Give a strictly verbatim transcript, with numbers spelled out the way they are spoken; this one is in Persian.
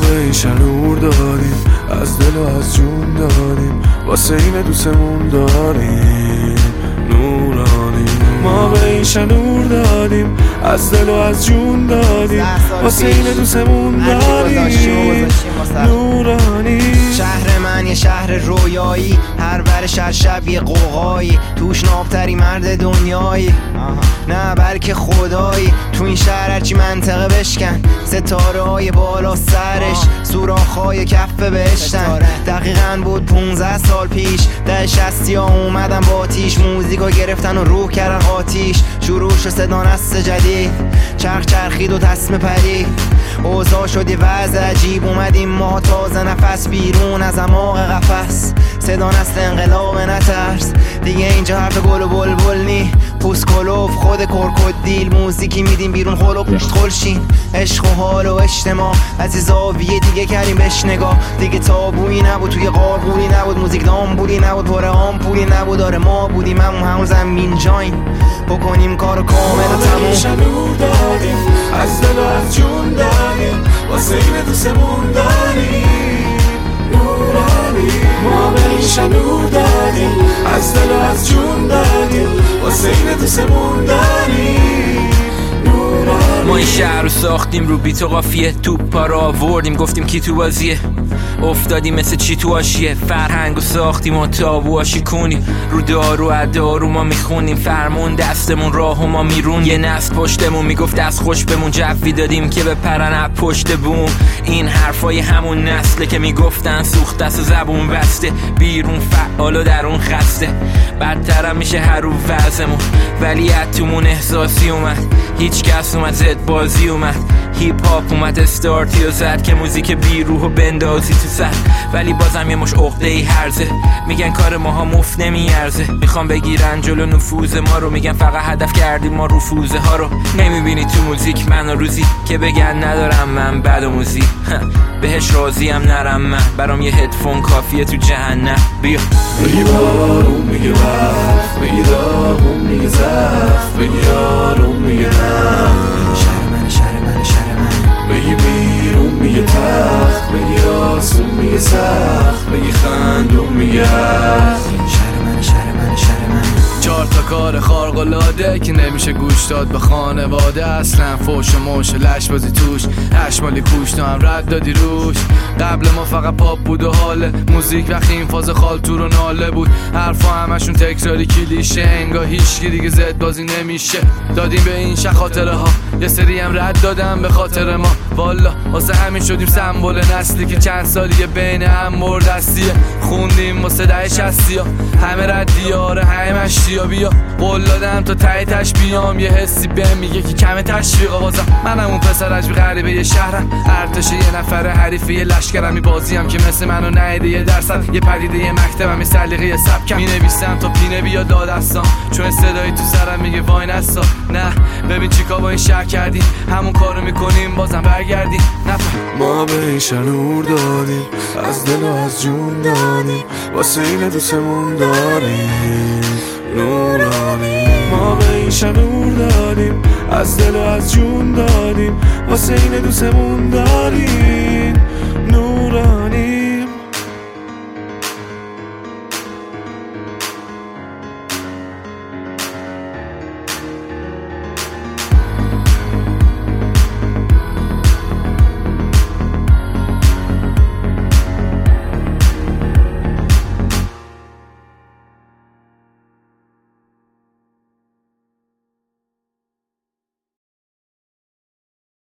به این شنور داریم، از دل و از جون داریم، واسه این دوستمون داریم نورانی. ما به این شنور داریم، از دل و از جون داریم، واسه این دوستمون داریم نورانی. شهر من یه شهر رویایی، هر ور شهر شب یه قوقایی، توش نابتری مرد دنیایی نه بلکه خدایی. تو این شهر هرچی منطقه بشکن، ستاره های بالا سرش سوراخ های کف بهشتن. دقیقاً بود پونزده سال پیش ده شستی ها اومدن با آتیش، موزیکو گرفتن و روح کردن آتیش. شروع شد صدا نست جدید، چرخ چرخید و تسمه پرید، اوضاع شد یه وضع عجیب. اومدیم ما تازه نفس بیرون از عماق قفس، صدا نست انقلاب نترس دیگه. اینجا حرف گل و بلبل نی، پوست کلوف خود کرکودیل، موزیکی میدیم بیرون خل و پشت خلشین. عشق و حال و اجتماع از یه زاویه دیگه کردیم بهش نگاه. دیگه تابویی نبود، توی قارقوری نبود، موزیک دامبولی نبود، پر آمپولی نبود. آره ما بودیم همون همون زمین جاین، بکنیم کارو کامل و تموم. شنور داریم، از دل و از جون داریم، واسه این دوستمون داریم نورانی. ما به این شنور داریم، از دل و از جون داریم، واسه این دوستمون داریم نورانی. ما این شهر رو ساختیم رو بیت و قافیه، توپا رو آوردیم گفتیم کی تو بازیه، افتادیم مثل چی تو آشیه. فرهنگ و ساختیم و تابوها شیکونیم، رو دارو ادارو ما میخونیم، فرمون دستمون راه و ما میرون. یه نسل پشتمون میگفت دست خوش بمون، جوی دادیم که به پرن اپ پشت بوم. این حرفای همون نسله که میگفتن سوخت دست و زبون بسته، بیرون فعال و درون خسته. بدترم میشه هر رو وزمون، ولی اتمون احساسی اومد، هیچ کس اومد زد بازی اومد. هیپ هاپ اومد استارتی و زد که موزیک بیروح و بندازی تو سر، ولی بازم یه مش عقده ای هرزه. میگن کار ماها مفت نمیارزه، میخوام بگیرن جلو نفوذ ما رو، میگن فقط هدف کردیم ما رفوزه ها رو. نمیبینی تو موزیک من و روزی که بگن ندارم من بد و موزیک، بهش راضیم نرم من، برام یه هدفون کافیه تو جهنم. بیا بگی بارون میگه وقت، بگی داغون میگه زخت، بگی آروم میگه نه، شهر من شهر من شهر من. بگی بیرون میگه تخت، بگی آسون میگه سخت، بگی خندون میگه شهر من شهر من شهر من. چهار تا کار خارق‌العاده که نمیشه گوش داد به خانواده، اصلا فوش و موش و لش بازی توش، هشمالی کوش تو هم رد دادی روش. قبل ما فقط پاپ بود و حاله موزیک، وقتی این فاز خالتور و ناله بود، حرفا همشون تکراری کلیشه، انگار هیچکی دیگه زد بازی نمیشه. دادیم به این شه خاطره ها، یه سری هم رد دادم به خاطر ما، والا واسه همین شدیم سمبل نسلی که چند سالیه بین هم مردستیه. خوندیم واسه ده شستی ها، همه ردی آره همه مشتی ها. بیا قول دادم تا ته تش بیام، یه حسی بهم میگه که کم تشویقا. بازم منم اون پسر عجب غریبه یه شهرم، ارتش یه نفر حریفه یه لشکرم، می بازیم که مثل منو نهیده یه درصد، یه پدیده یه مکتبم، یه سلیقه سبکم، می نویسم تا پینه بیاد دادستان، چون صدایی تو سرم میگه وای نسا. نه ببین چیکار با این شهر کردیم، همون کارو میکنیم بازم برگردیم نفهم. ما به این شنور داریم، از دل و از جون داریم، واسه این دوستمون داریم نورانی. ما به این شنور داریم، از دل و از جون داریم، واسه این دوستمون داریم نورانی.